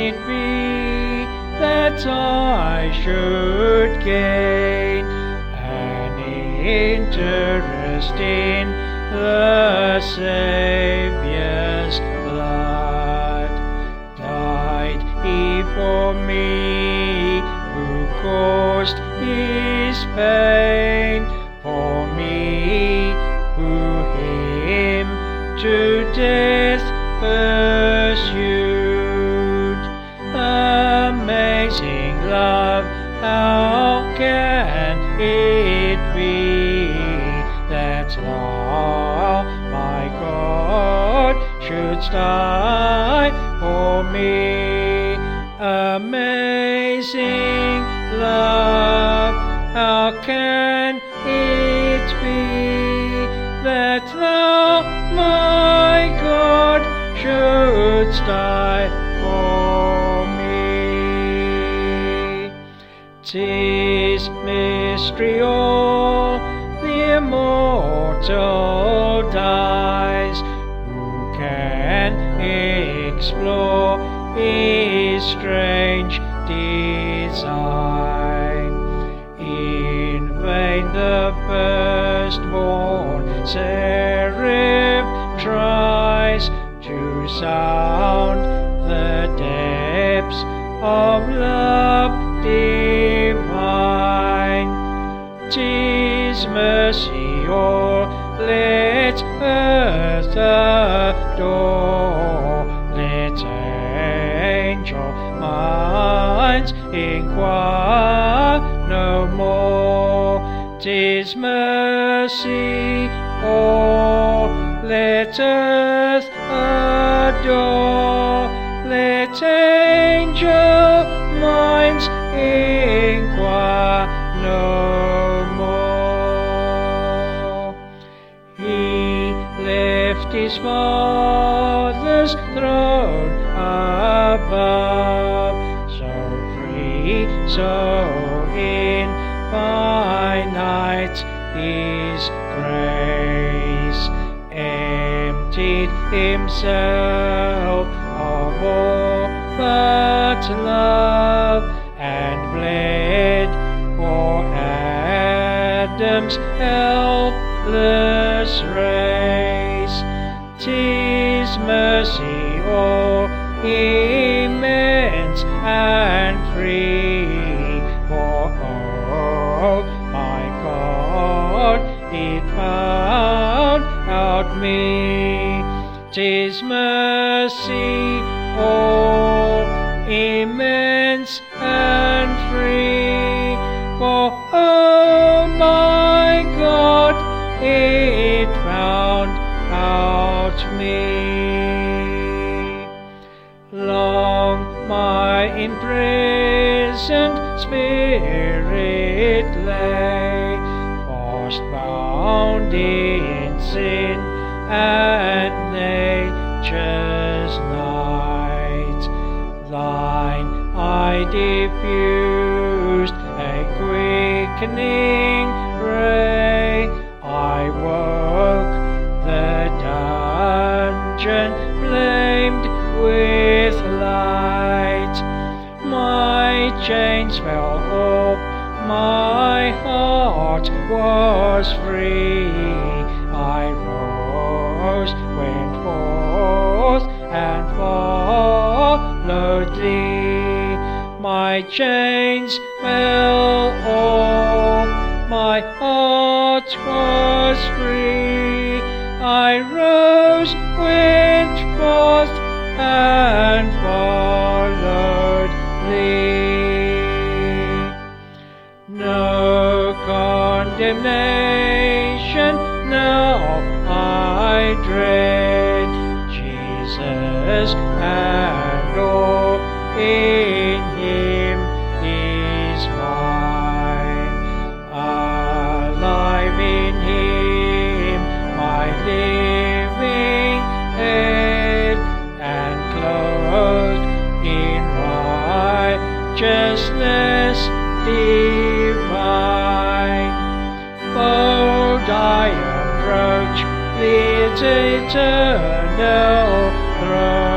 it be that I should gain an interest in the Saviour's blood? Died he for me, who caused his pain, for me, who him to death pursued. Amazing love, how can it be that thou, my God, shouldst die for me? Amazing love, how can it be that thou, my God, shouldst die for me? 'Tis mystery all, the immortal dies. Who can explore his strange design? In vain the firstborn seraph tries to sound the depths of love divine. 'Tis mercy all, let earth adore, let angel minds inquire no more. 'Tis mercy all, let earth adore, let angel minds inquire no more. He left his Father's throne above, so free, so infinite his grace, emptied himself of all but love, and bled for Adam's helpless race. 'Tis mercy all, immense and free, for oh my God, it found out me. 'Tis mercy all, immense and free, for oh my God, it found out me. Long my imprisoned spirit lay, fast bound in sin and nature's night. Thine eye diffused a quickening ray. I woke, the dungeon flamed with light. My chains fell off, my heart was free. I rose, went forth, and followed thee. My chains fell off, my heart was free. I rose, went forth, and followed thee. No condemnation now I dread, Jesus and all in him is mine. Alive in him, my living head, and clothed in righteousness divine. Bold I approach the eternal throne.